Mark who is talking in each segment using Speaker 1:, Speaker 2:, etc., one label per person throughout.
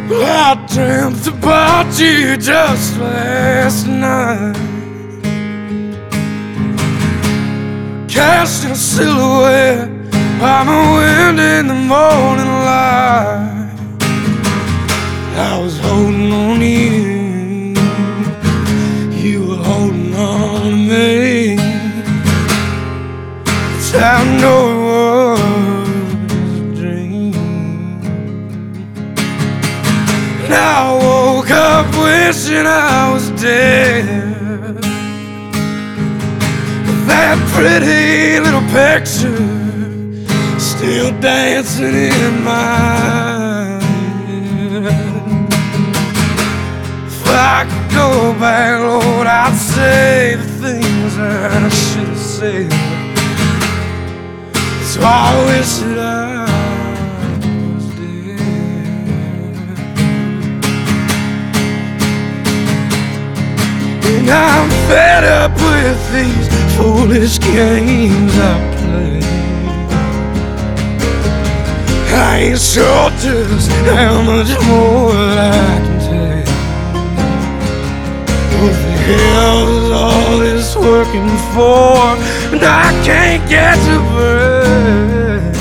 Speaker 1: I dreamt about you just last night, cast a silhouette by my window in the morning light. I was holding on to you, you were holding on to me. It's how I know it was a dream. And I woke up wishing I was dead. That pretty little picture still dancing in my head. If I could go back, Lord, I'd say the things that I should have said. So I wish that I was dead. And I'm fed up with these foolish games I play. I ain't sure just how much more I can take. What the hell is all this working for? And I can't get to break.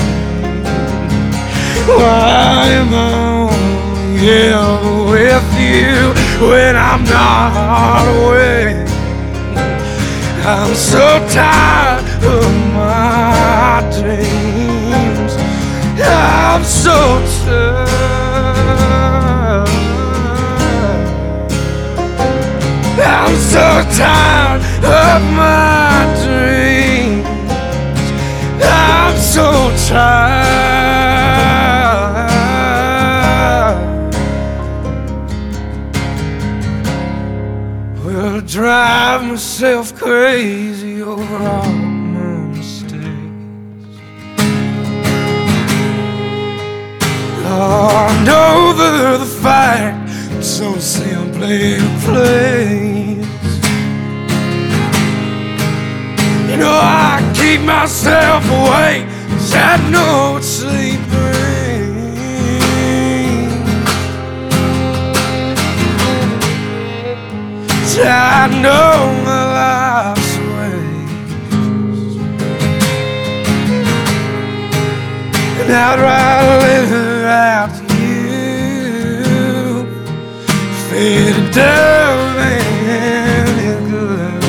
Speaker 1: Why am I only here with you when I'm not awake? I'm so tired of my dreams. I'm so tired. I'm so tired of my dreams. I'm so tired. Well, I drive myself crazy over all my mistakes, and over the fact it's so simply replaced. You know, I keep myself awake 'cause I know what sleep brings. I know my life's waste, and I'd rather let her out to you, faded down and good.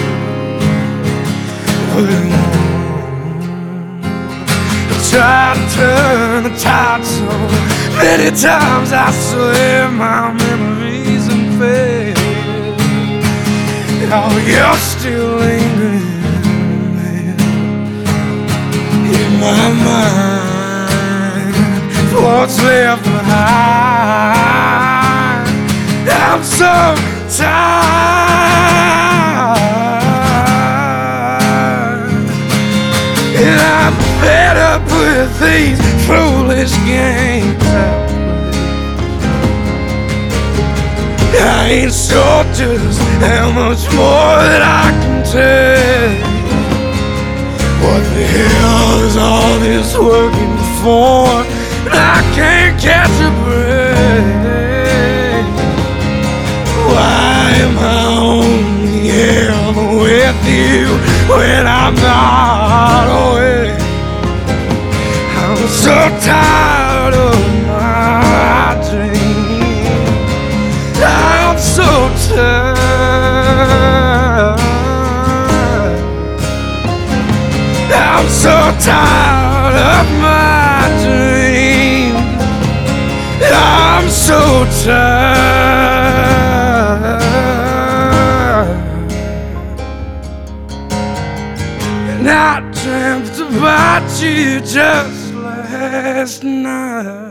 Speaker 1: I tried to turn the tide so many times, I swear my memories unfair. Oh, you're still lingering in my mind. What's left behind? I'm so tired, and I'm fed up with these foolish games I play. I ain't sure just how much more that I can take. What the hell is all this working for? I can't catch a break. Why am I only here with you when I'm not awake? I'm so tired of my dreams. I'm so tired. I'm so tired of my dreams. I'm so tired. And I dreamt about you just last night.